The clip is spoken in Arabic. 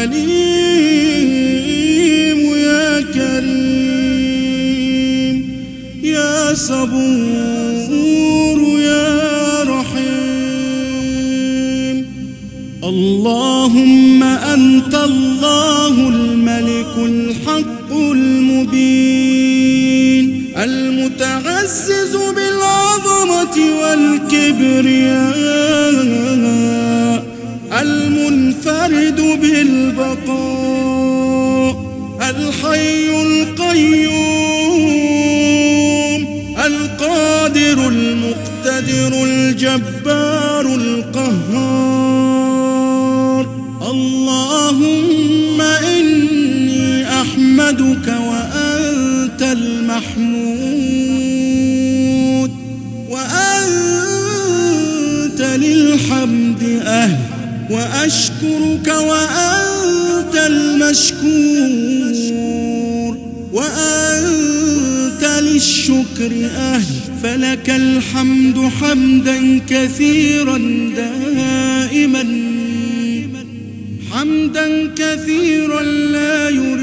حليم يا كريم يا صبور يا رحيم. اللهم أنت الله الملك الحق المبين المتعزز بالعظمة والكبرياء المنفرد بالبقاء الحي القيوم القادر المقتدر الجبار القهار. اللهم إني أحمدك وأنت المحمود وأنت للحمد أهل وأشكرك وأنت المشكور وأنت للشكر أهل. فلك الحمد حمدا كثيرا دائما حمدا كثيرا لا يرى